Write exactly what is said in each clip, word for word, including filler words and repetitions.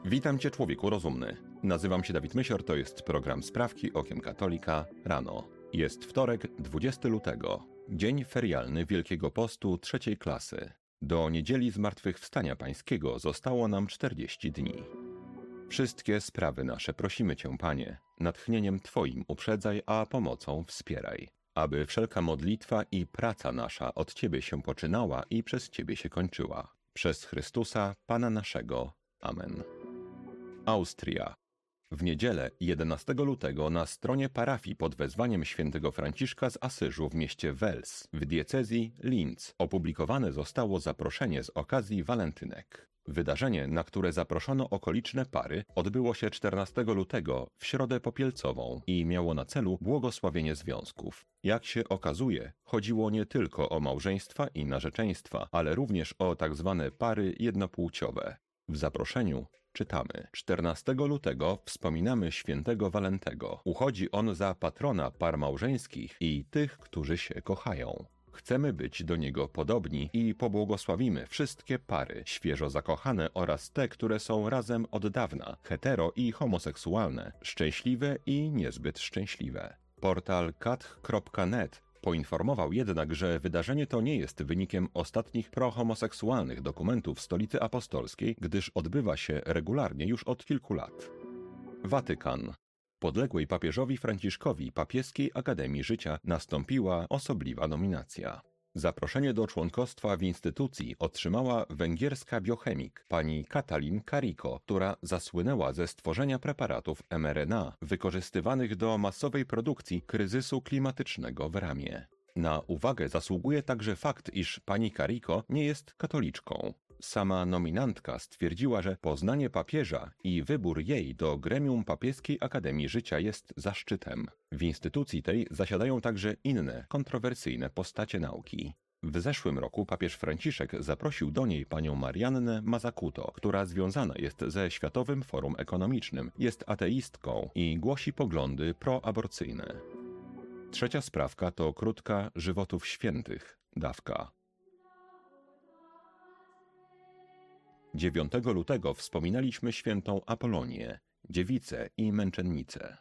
Witam Cię, człowieku rozumny. Nazywam się Dawid Mysior, to jest program Sprawki Okiem Katolika rano. Jest wtorek, dwudziestego lutego, dzień ferialny Wielkiego Postu trzeciej klasy. Do niedzieli Zmartwychwstania Pańskiego zostało nam czterdzieści dni. Wszystkie sprawy nasze prosimy Cię, Panie, natchnieniem Twoim uprzedzaj, a pomocą wspieraj, aby wszelka modlitwa i praca nasza od Ciebie się poczynała i przez Ciebie się kończyła. Przez Chrystusa, Pana naszego. Amen. Austria. W niedzielę jedenastego lutego na stronie parafii pod wezwaniem świętego Franciszka z Asyżu w mieście Wels w diecezji Linz opublikowane zostało zaproszenie z okazji walentynek. Wydarzenie, na które zaproszono okoliczne pary, odbyło się czternastego lutego w Środę Popielcową i miało na celu błogosławienie związków. Jak się okazuje, chodziło nie tylko o małżeństwa i narzeczeństwa, ale również o tak zwane pary jednopłciowe. W zaproszeniu czytamy: czternastego lutego wspominamy świętego Walentego. Uchodzi on za patrona par małżeńskich i tych, którzy się kochają. Chcemy być do niego podobni i pobłogosławimy wszystkie pary świeżo zakochane oraz te, które są razem od dawna, hetero i homoseksualne, szczęśliwe i niezbyt szczęśliwe. Portal katch kropka net poinformował jednak, że wydarzenie to nie jest wynikiem ostatnich prohomoseksualnych dokumentów Stolicy Apostolskiej, gdyż odbywa się regularnie już od kilku lat. Watykan. Podległej papieżowi Franciszkowi Papieskiej Akademii Życia nastąpiła osobliwa nominacja. Zaproszenie do członkostwa w instytucji otrzymała węgierska biochemik pani Katalin Kariko, która zasłynęła ze stworzenia preparatów em er en a wykorzystywanych do masowej produkcji kryzysu klimatycznego w Ramie. Na uwagę zasługuje także fakt, iż pani Kariko nie jest katoliczką. Sama nominantka stwierdziła, że poznanie papieża i wybór jej do gremium Papieskiej Akademii Życia jest zaszczytem. W instytucji tej zasiadają także inne, kontrowersyjne postacie nauki. W zeszłym roku papież Franciszek zaprosił do niej panią Mariannę Mazzacuto, która związana jest ze Światowym Forum Ekonomicznym, jest ateistką i głosi poglądy proaborcyjne. Trzecia sprawka to krótka żywotów świętych, dawka. dziewiątego lutego wspominaliśmy świętą Apolonię, dziewicę i męczennicę.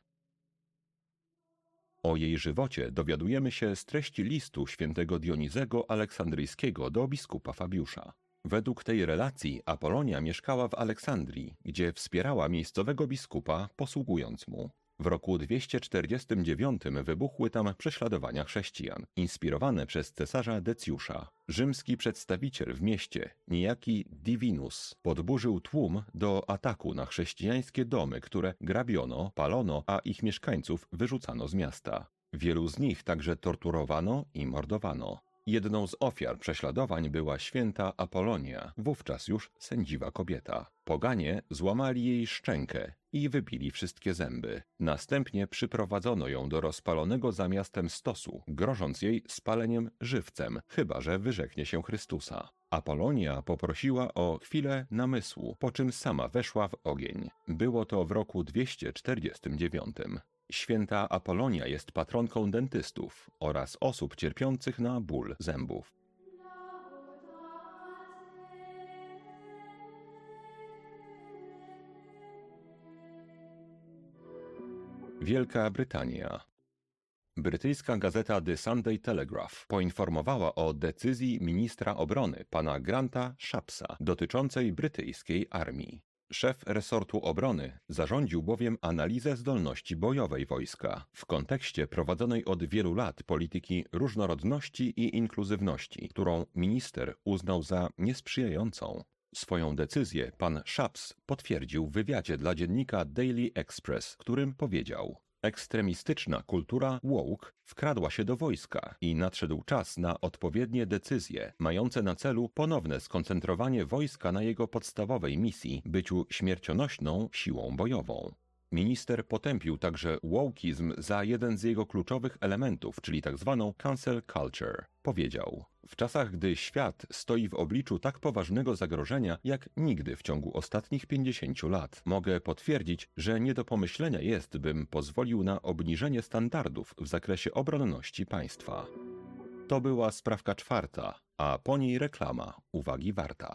O jej żywocie dowiadujemy się z treści listu świętego Dionizego Aleksandryjskiego do biskupa Fabiusza. Według tej relacji Apolonia mieszkała w Aleksandrii, gdzie wspierała miejscowego biskupa, posługując mu. W roku dwieście czterdziestym dziewiątym wybuchły tam prześladowania chrześcijan, inspirowane przez cesarza Decjusza. Rzymski przedstawiciel w mieście, niejaki Divinus, podburzył tłum do ataku na chrześcijańskie domy, które grabiono, palono, a ich mieszkańców wyrzucano z miasta. Wielu z nich także torturowano i mordowano. Jedną z ofiar prześladowań była święta Apolonia, wówczas już sędziwa kobieta. Poganie złamali jej szczękę i wybili wszystkie zęby. Następnie przyprowadzono ją do rozpalonego za miastem stosu, grożąc jej spaleniem żywcem, chyba że wyrzeknie się Chrystusa. Apolonia poprosiła o chwilę namysłu, po czym sama weszła w ogień. Było to w roku dwieście czterdziestym dziewiątym. Święta Apolonia jest patronką dentystów oraz osób cierpiących na ból zębów. Wielka Brytania. Brytyjska gazeta The Sunday Telegraph poinformowała o decyzji ministra obrony pana Granta Shapsa dotyczącej brytyjskiej armii. Szef resortu obrony zarządził bowiem analizę zdolności bojowej wojska w kontekście prowadzonej od wielu lat polityki różnorodności i inkluzywności, którą minister uznał za niesprzyjającą. Swoją decyzję pan Shaps potwierdził w wywiadzie dla dziennika Daily Express, którym powiedział: ekstremistyczna kultura woke wkradła się do wojska i nadszedł czas na odpowiednie decyzje, mające na celu ponowne skoncentrowanie wojska na jego podstawowej misji, byciu śmiercionośną siłą bojową. Minister potępił także wokeizm za jeden z jego kluczowych elementów, czyli tzw. cancel culture. Powiedział: w czasach, gdy świat stoi w obliczu tak poważnego zagrożenia jak nigdy w ciągu ostatnich pięćdziesięciu lat, mogę potwierdzić, że nie do pomyślenia jest, bym pozwolił na obniżenie standardów w zakresie obronności państwa. To była sprawka czwarta, a po niej reklama uwagi warta.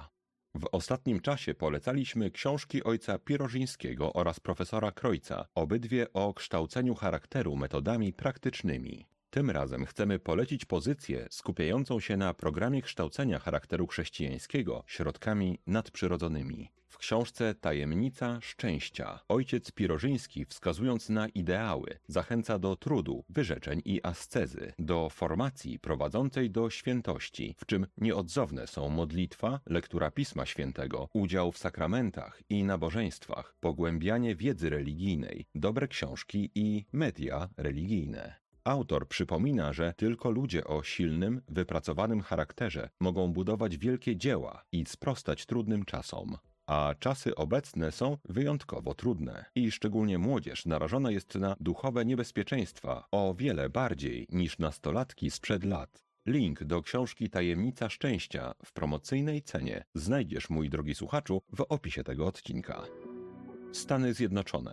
W ostatnim czasie polecaliśmy książki ojca Pirożyńskiego oraz profesora Krojca, obydwie o kształceniu charakteru metodami praktycznymi. Tym razem chcemy polecić pozycję skupiającą się na programie kształcenia charakteru chrześcijańskiego środkami nadprzyrodzonymi. W książce Tajemnica Szczęścia ojciec Pirożyński, wskazując na ideały, zachęca do trudu, wyrzeczeń i ascezy, do formacji prowadzącej do świętości, w czym nieodzowne są modlitwa, lektura Pisma Świętego, udział w sakramentach i nabożeństwach, pogłębianie wiedzy religijnej, dobre książki i media religijne. Autor przypomina, że tylko ludzie o silnym, wypracowanym charakterze mogą budować wielkie dzieła i sprostać trudnym czasom. A czasy obecne są wyjątkowo trudne i szczególnie młodzież narażona jest na duchowe niebezpieczeństwa o wiele bardziej niż nastolatki sprzed lat. Link do książki Tajemnica Szczęścia w promocyjnej cenie znajdziesz, mój drogi słuchaczu, w opisie tego odcinka. Stany Zjednoczone.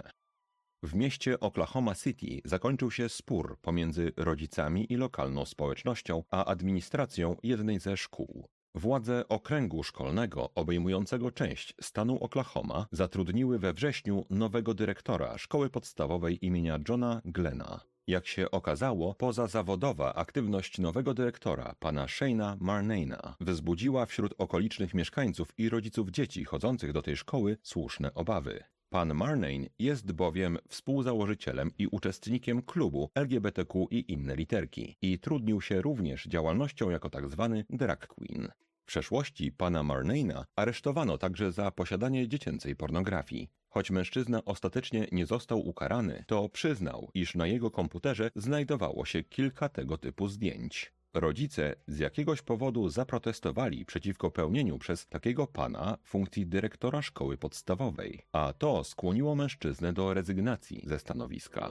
W mieście Oklahoma City zakończył się spór pomiędzy rodzicami i lokalną społecznością, a administracją jednej ze szkół. Władze okręgu szkolnego obejmującego część stanu Oklahoma zatrudniły we wrześniu nowego dyrektora szkoły podstawowej imienia Johna Glena. Jak się okazało, pozazawodowa aktywność nowego dyrektora, pana Shayna Marnaina, wzbudziła wśród okolicznych mieszkańców i rodziców dzieci chodzących do tej szkoły słuszne obawy. Pan Marnain jest bowiem współzałożycielem i uczestnikiem klubu L G B T Q i inne literki i trudnił się również działalnością jako tzw. drag queen. W przeszłości pana Marnaina aresztowano także za posiadanie dziecięcej pornografii. Choć mężczyzna ostatecznie nie został ukarany, to przyznał, iż na jego komputerze znajdowało się kilka tego typu zdjęć. Rodzice z jakiegoś powodu zaprotestowali przeciwko pełnieniu przez takiego pana funkcji dyrektora szkoły podstawowej, a to skłoniło mężczyznę do rezygnacji ze stanowiska.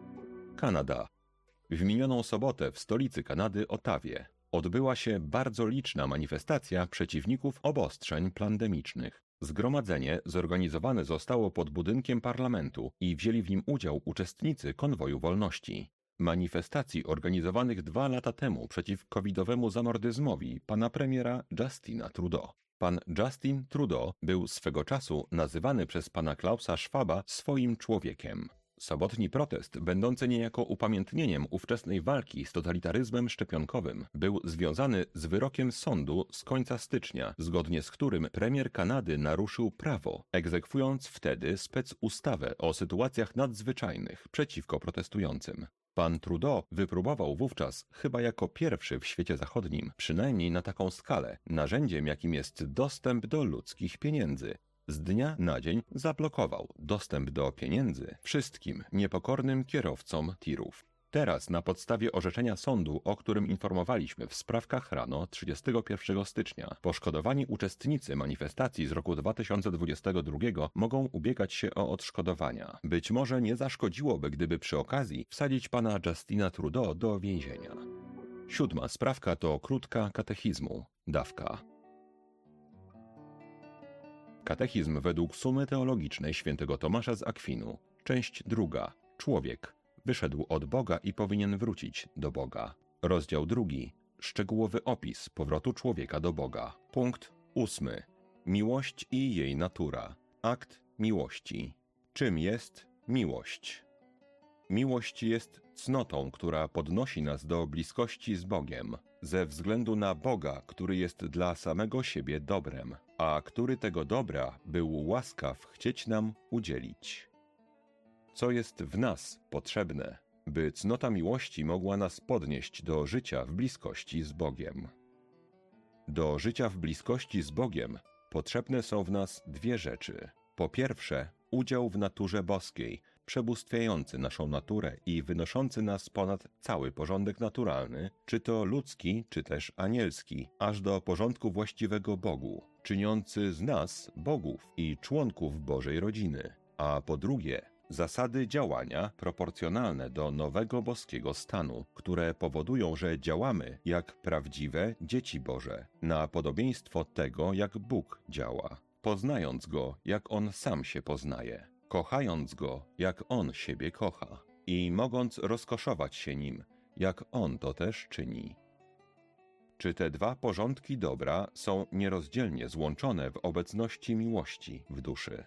Kanada. W minioną sobotę w stolicy Kanady, Ottawie, odbyła się bardzo liczna manifestacja przeciwników obostrzeń pandemicznych. Zgromadzenie zorganizowane zostało pod budynkiem parlamentu i wzięli w nim udział uczestnicy konwoju wolności. Manifestacji organizowanych dwa lata temu przeciw covidowemu zamordyzmowi pana premiera Justina Trudeau. Pan Justin Trudeau był swego czasu nazywany przez pana Klausa Schwaba swoim człowiekiem. Sobotni protest, będący niejako upamiętnieniem ówczesnej walki z totalitaryzmem szczepionkowym, był związany z wyrokiem sądu z końca stycznia, zgodnie z którym premier Kanady naruszył prawo, egzekwując wtedy specustawę o sytuacjach nadzwyczajnych przeciwko protestującym. Pan Trudeau wypróbował wówczas, chyba jako pierwszy w świecie zachodnim, przynajmniej na taką skalę, narzędziem, jakim jest dostęp do ludzkich pieniędzy. Z dnia na dzień zablokował dostęp do pieniędzy wszystkim niepokornym kierowcom tirów. Teraz na podstawie orzeczenia sądu, o którym informowaliśmy w Sprawkach rano trzydziestego pierwszego stycznia, poszkodowani uczestnicy manifestacji z roku dwa tysiące dwudziestego drugiego mogą ubiegać się o odszkodowania. Być może nie zaszkodziłoby, gdyby przy okazji wsadzić pana Justina Trudeau do więzienia. Siódma sprawka to krótka katechizmu. Dawka. Katechizm według sumy teologicznej świętego Tomasza z Akwinu. Część druga. Człowiek. Wyszedł od Boga i powinien wrócić do Boga. Rozdział drugi. Szczegółowy opis powrotu człowieka do Boga. Punkt ósmy. Miłość i jej natura. Akt miłości. Czym jest miłość? Miłość jest cnotą, która podnosi nas do bliskości z Bogiem, ze względu na Boga, który jest dla samego siebie dobrem, a który tego dobra był łaskaw chcieć nam udzielić. Co jest w nas potrzebne, by cnota miłości mogła nas podnieść do życia w bliskości z Bogiem? Do życia w bliskości z Bogiem potrzebne są w nas dwie rzeczy. Po pierwsze, udział w naturze boskiej, przebóstwiający naszą naturę i wynoszący nas ponad cały porządek naturalny, czy to ludzki, czy też anielski, aż do porządku właściwego Bogu, czyniący z nas bogów i członków Bożej rodziny. A po drugie, zasady działania proporcjonalne do nowego boskiego stanu, które powodują, że działamy jak prawdziwe dzieci Boże, na podobieństwo tego, jak Bóg działa, poznając Go, jak On sam się poznaje, kochając Go, jak On siebie kocha i mogąc rozkoszować się Nim, jak On to też czyni. Czy te dwa porządki dobra są nierozdzielnie złączone w obecności miłości w duszy?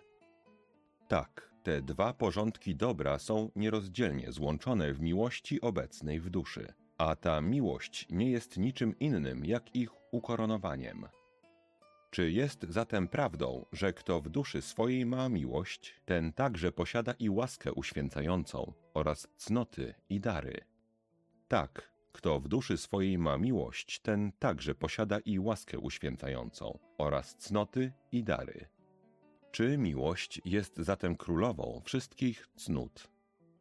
Tak, te dwa porządki dobra są nierozdzielnie złączone w miłości obecnej w duszy, a ta miłość nie jest niczym innym jak ich ukoronowaniem. Czy jest zatem prawdą, że kto w duszy swojej ma miłość, ten także posiada i łaskę uświęcającą oraz cnoty i dary? Tak, kto w duszy swojej ma miłość, ten także posiada i łaskę uświęcającą oraz cnoty i dary. Czy miłość jest zatem królową wszystkich cnót?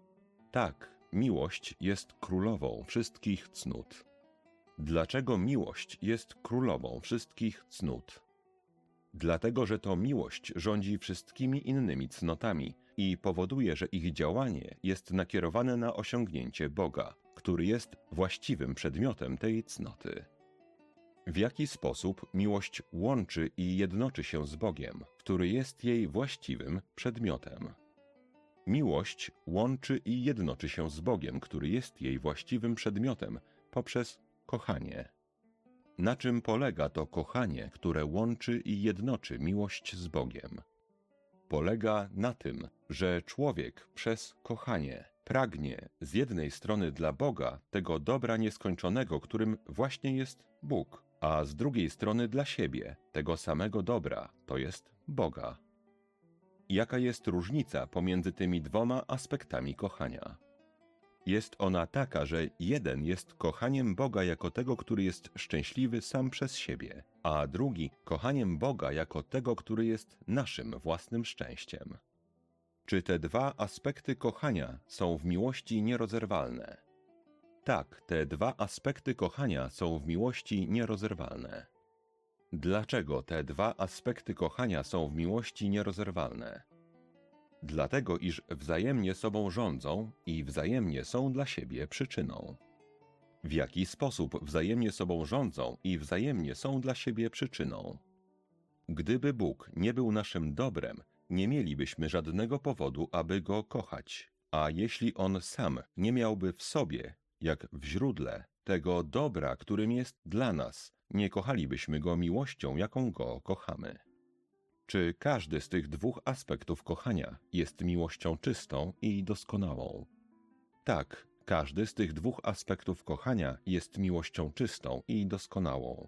Tak, miłość jest królową wszystkich cnót. Dlaczego miłość jest królową wszystkich cnót? Dlatego, że to miłość rządzi wszystkimi innymi cnotami i powoduje, że ich działanie jest nakierowane na osiągnięcie Boga, który jest właściwym przedmiotem tej cnoty. W jaki sposób miłość łączy i jednoczy się z Bogiem, który jest jej właściwym przedmiotem? Miłość łączy i jednoczy się z Bogiem, który jest jej właściwym przedmiotem, poprzez kochanie. Na czym polega to kochanie, które łączy i jednoczy miłość z Bogiem? Polega na tym, że człowiek przez kochanie pragnie z jednej strony dla Boga tego dobra nieskończonego, którym właśnie jest Bóg, a z drugiej strony dla siebie tego samego dobra, to jest Boga. Jaka jest różnica pomiędzy tymi dwoma aspektami kochania? Jest ona taka, że jeden jest kochaniem Boga jako tego, który jest szczęśliwy sam przez siebie, a drugi kochaniem Boga jako tego, który jest naszym własnym szczęściem. Czy te dwa aspekty kochania są w miłości nierozerwalne? Tak, te dwa aspekty kochania są w miłości nierozerwalne. Dlaczego te dwa aspekty kochania są w miłości nierozerwalne? Dlatego, iż wzajemnie sobą rządzą i wzajemnie są dla siebie przyczyną. W jaki sposób wzajemnie sobą rządzą i wzajemnie są dla siebie przyczyną? Gdyby Bóg nie był naszym dobrem, nie mielibyśmy żadnego powodu, aby Go kochać, a jeśli On sam nie miałby w sobie, jak w źródle, tego dobra, którym jest dla nas, nie kochalibyśmy Go miłością, jaką Go kochamy. Czy każdy z tych dwóch aspektów kochania jest miłością czystą i doskonałą? Tak, każdy z tych dwóch aspektów kochania jest miłością czystą i doskonałą.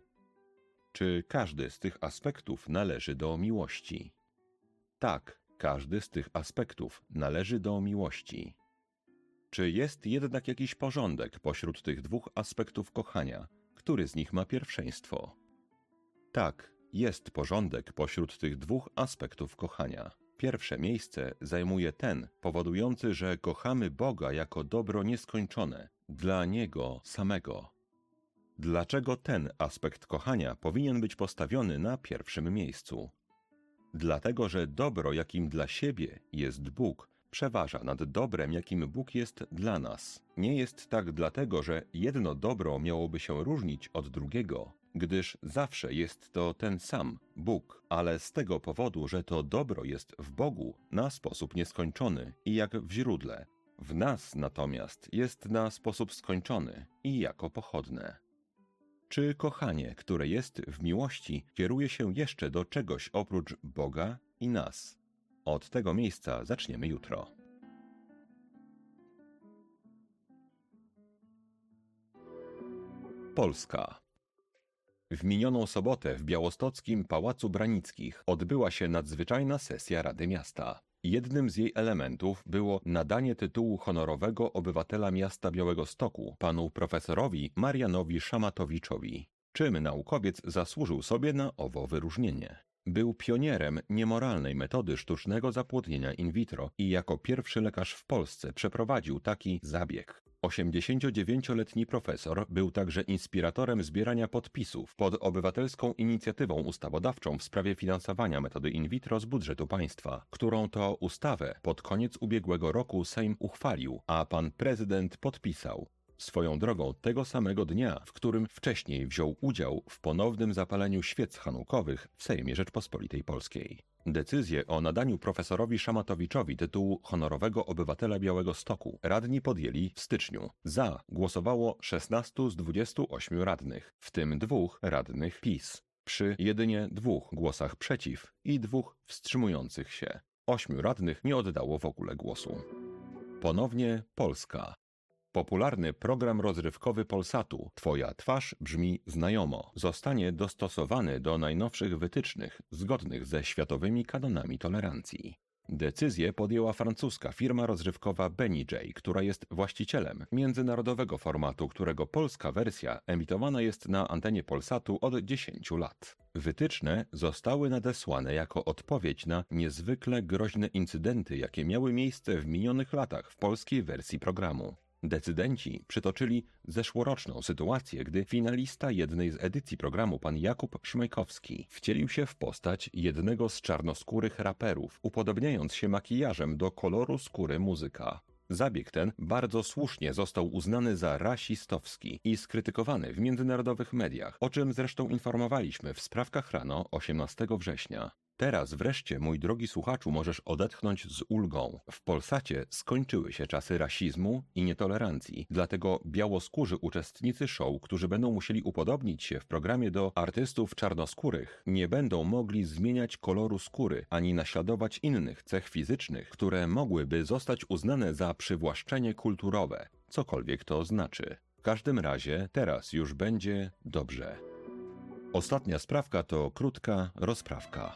Czy każdy z tych aspektów należy do miłości? Tak, każdy z tych aspektów należy do miłości. Czy jest jednak jakiś porządek pośród tych dwóch aspektów kochania? Który z nich ma pierwszeństwo? Tak, jest porządek pośród tych dwóch aspektów kochania. Pierwsze miejsce zajmuje ten, powodujący, że kochamy Boga jako dobro nieskończone, dla Niego samego. Dlaczego ten aspekt kochania powinien być postawiony na pierwszym miejscu? Dlatego, że dobro, jakim dla siebie jest Bóg, przeważa nad dobrem, jakim Bóg jest dla nas. Nie jest tak dlatego, że jedno dobro miałoby się różnić od drugiego, gdyż zawsze jest to ten sam Bóg, ale z tego powodu, że to dobro jest w Bogu na sposób nieskończony i jak w źródle. W nas natomiast jest na sposób skończony i jako pochodne. Czy kochanie, które jest w miłości, kieruje się jeszcze do czegoś oprócz Boga i nas? Od tego miejsca zaczniemy jutro. Polska. W minioną sobotę w białostockim Pałacu Branickich odbyła się nadzwyczajna sesja Rady Miasta. Jednym z jej elementów było nadanie tytułu honorowego obywatela miasta Białegostoku panu profesorowi Marianowi Szamatowiczowi, czym naukowiec zasłużył sobie na owo wyróżnienie. Był pionierem niemoralnej metody sztucznego zapłodnienia in vitro i jako pierwszy lekarz w Polsce przeprowadził taki zabieg. osiemdziesięciodziewięcioletni profesor był także inspiratorem zbierania podpisów pod obywatelską inicjatywą ustawodawczą w sprawie finansowania metody in vitro z budżetu państwa, którą to ustawę pod koniec ubiegłego roku Sejm uchwalił, a pan prezydent podpisał. Swoją drogą tego samego dnia, w którym wcześniej wziął udział w ponownym zapaleniu świec chanukowych w Sejmie Rzeczpospolitej Polskiej. Decyzję o nadaniu profesorowi Szamatowiczowi tytułu honorowego obywatela Białegostoku radni podjęli w styczniu. Za głosowało szesnastu z dwudziestu ośmiu radnych, w tym dwóch radnych PiS, przy jedynie dwóch głosach przeciw i dwóch wstrzymujących się. Ośmiu radnych nie oddało w ogóle głosu. Ponownie Polska. Popularny program rozrywkowy Polsatu Twoja twarz brzmi znajomo zostanie dostosowany do najnowszych wytycznych zgodnych ze światowymi kanonami tolerancji. Decyzję podjęła francuska firma rozrywkowa Benny J, która jest właścicielem międzynarodowego formatu, którego polska wersja emitowana jest na antenie Polsatu od dziesięciu lat. Wytyczne zostały nadesłane jako odpowiedź na niezwykle groźne incydenty, jakie miały miejsce w minionych latach w polskiej wersji programu. Decydenci przytoczyli zeszłoroczną sytuację, gdy finalista jednej z edycji programu pan Jakub Szmajkowski wcielił się w postać jednego z czarnoskórych raperów, upodobniając się makijażem do koloru skóry muzyka. Zabieg ten bardzo słusznie został uznany za rasistowski i skrytykowany w międzynarodowych mediach, o czym zresztą informowaliśmy w Sprawkach Rano osiemnastego września. Teraz wreszcie, mój drogi słuchaczu, możesz odetchnąć z ulgą. W Polsacie skończyły się czasy rasizmu i nietolerancji, dlatego białoskórzy uczestnicy show, którzy będą musieli upodobnić się w programie do artystów czarnoskórych, nie będą mogli zmieniać koloru skóry, ani naśladować innych cech fizycznych, które mogłyby zostać uznane za przywłaszczenie kulturowe, cokolwiek to znaczy. W każdym razie teraz już będzie dobrze. Ostatnia sprawka to krótka rozprawka.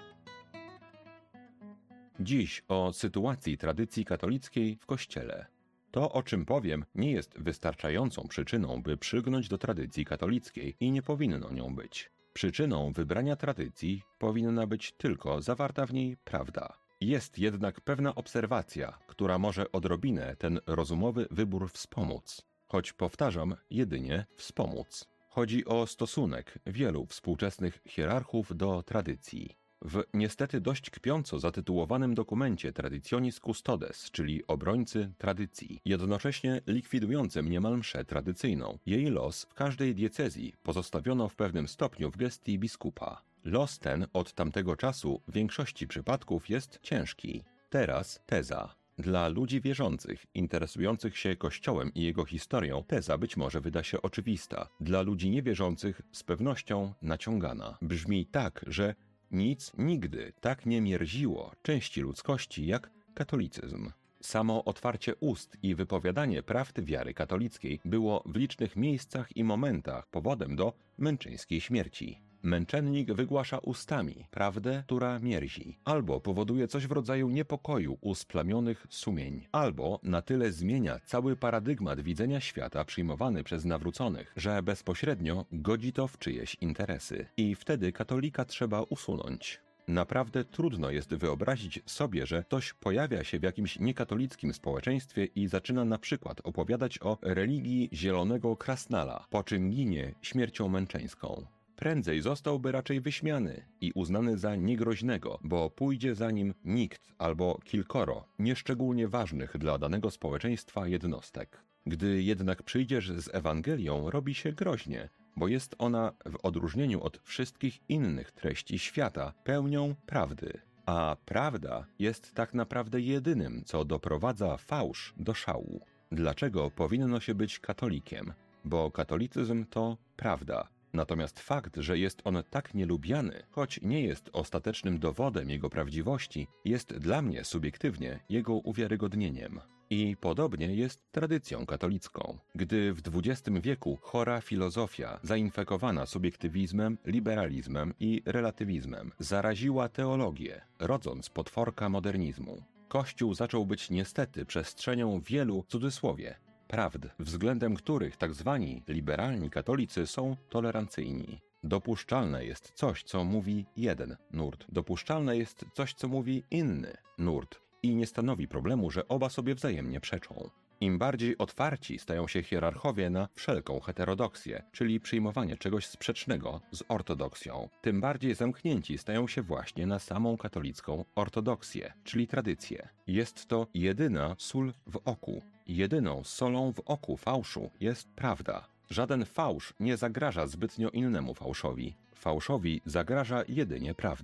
Dziś o sytuacji tradycji katolickiej w Kościele. To, o czym powiem, nie jest wystarczającą przyczyną, by przylgnąć do tradycji katolickiej i nie powinno nią być. Przyczyną wybrania tradycji powinna być tylko zawarta w niej prawda. Jest jednak pewna obserwacja, która może odrobinę ten rozumowy wybór wspomóc. Choć powtarzam, jedynie wspomóc. Chodzi o stosunek wielu współczesnych hierarchów do tradycji. W niestety dość kpiąco zatytułowanym dokumencie Traditionis Custodes, czyli obrońcy tradycji, jednocześnie likwidującym niemal mszę tradycyjną, jej los w każdej diecezji pozostawiono w pewnym stopniu w gestii biskupa. Los ten od tamtego czasu w większości przypadków jest ciężki. Teraz teza. Dla ludzi wierzących, interesujących się Kościołem i jego historią, teza być może wyda się oczywista. Dla ludzi niewierzących z pewnością naciągana. Brzmi tak, że nic nigdy tak nie mierziło części ludzkości jak katolicyzm. Samo otwarcie ust i wypowiadanie prawd wiary katolickiej było w licznych miejscach i momentach powodem do męczeńskiej śmierci. Męczennik wygłasza ustami prawdę, która mierzi, albo powoduje coś w rodzaju niepokoju u splamionych sumień, albo na tyle zmienia cały paradygmat widzenia świata przyjmowany przez nawróconych, że bezpośrednio godzi to w czyjeś interesy. I wtedy katolika trzeba usunąć. Naprawdę trudno jest wyobrazić sobie, że ktoś pojawia się w jakimś niekatolickim społeczeństwie i zaczyna na przykład opowiadać o religii zielonego krasnala, po czym ginie śmiercią męczeńską. Prędzej zostałby raczej wyśmiany i uznany za niegroźnego, bo pójdzie za nim nikt albo kilkoro nieszczególnie ważnych dla danego społeczeństwa jednostek. Gdy jednak przyjdziesz z Ewangelią, robi się groźnie, bo jest ona w odróżnieniu od wszystkich innych treści świata pełnią prawdy. A prawda jest tak naprawdę jedynym, co doprowadza fałsz do szału. Dlaczego powinno się być katolikiem? Bo katolicyzm to prawda. Natomiast fakt, że jest on tak nielubiany, choć nie jest ostatecznym dowodem jego prawdziwości, jest dla mnie subiektywnie jego uwiarygodnieniem. I podobnie jest tradycją katolicką. Gdy w dwudziestym wieku chora filozofia, zainfekowana subiektywizmem, liberalizmem i relatywizmem, zaraziła teologię, rodząc potworka modernizmu, Kościół zaczął być niestety przestrzenią wielu, w cudzysłowie, prawd, względem których tak zwani liberalni katolicy są tolerancyjni. Dopuszczalne jest coś, co mówi jeden nurt. Dopuszczalne jest coś, co mówi inny nurt. I nie stanowi problemu, że oba sobie wzajemnie przeczą. Im bardziej otwarci stają się hierarchowie na wszelką heterodoksję, czyli przyjmowanie czegoś sprzecznego z ortodoksją, tym bardziej zamknięci stają się właśnie na samą katolicką ortodoksję, czyli tradycję. Jest to jedyna sól w oku. Jedyną solą w oku fałszu jest prawda. Żaden fałsz nie zagraża zbytnio innemu fałszowi. Fałszowi zagraża jedynie prawda.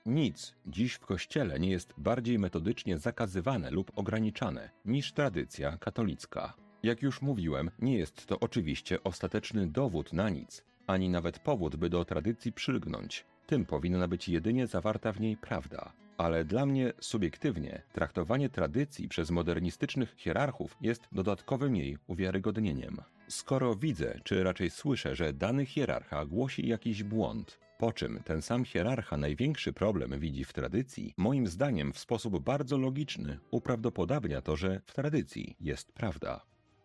Nic dziś w Kościele nie jest bardziej metodycznie zakazywane lub ograniczane niż tradycja katolicka. Jak już mówiłem, nie jest to oczywiście ostateczny dowód na nic, ani nawet powód, by do tradycji przylgnąć. Tym powinna być jedynie zawarta w niej prawda. Ale dla mnie subiektywnie traktowanie tradycji przez modernistycznych hierarchów jest dodatkowym jej uwiarygodnieniem. Skoro widzę, czy raczej słyszę, że dany hierarcha głosi jakiś błąd, po czym ten sam hierarcha największy problem widzi w tradycji, moim zdaniem w sposób bardzo logiczny uprawdopodobnia to, że w tradycji jest prawda.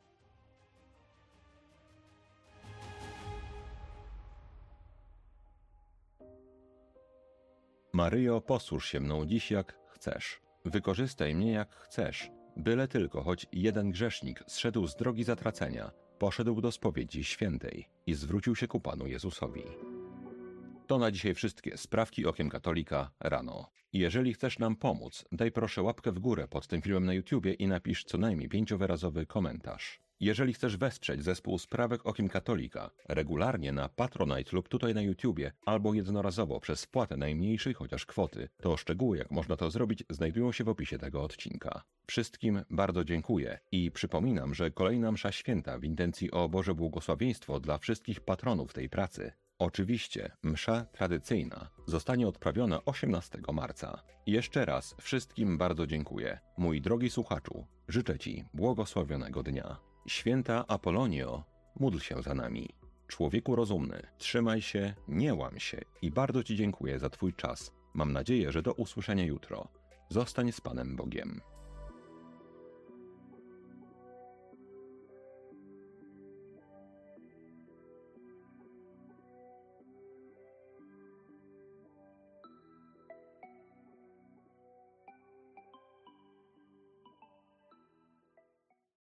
Maryjo, posłuż się mną dziś jak chcesz. Wykorzystaj mnie jak chcesz. Byle tylko choć jeden grzesznik zszedł z drogi zatracenia, poszedł do spowiedzi świętej i zwrócił się ku Panu Jezusowi. To na dzisiaj wszystkie sprawki Okiem Katolika rano. Jeżeli chcesz nam pomóc, daj proszę łapkę w górę pod tym filmem na YouTubie i napisz co najmniej pięciowyrazowy komentarz. Jeżeli chcesz wesprzeć zespół Sprawek Okiem Katolika regularnie na Patronite lub tutaj na YouTubie albo jednorazowo przez wpłatę najmniejszej chociaż kwoty, to szczegóły jak można to zrobić znajdują się w opisie tego odcinka. Wszystkim bardzo dziękuję i przypominam, że kolejna msza święta w intencji o Boże błogosławieństwo dla wszystkich patronów tej pracy, oczywiście msza tradycyjna, zostanie odprawiona osiemnastego marca. Jeszcze raz wszystkim bardzo dziękuję. Mój drogi słuchaczu, życzę Ci błogosławionego dnia. Święta Apolonio, módl się za nami. Człowieku rozumny, trzymaj się, nie łam się i bardzo Ci dziękuję za Twój czas. Mam nadzieję, że do usłyszenia jutro. Zostań z Panem Bogiem.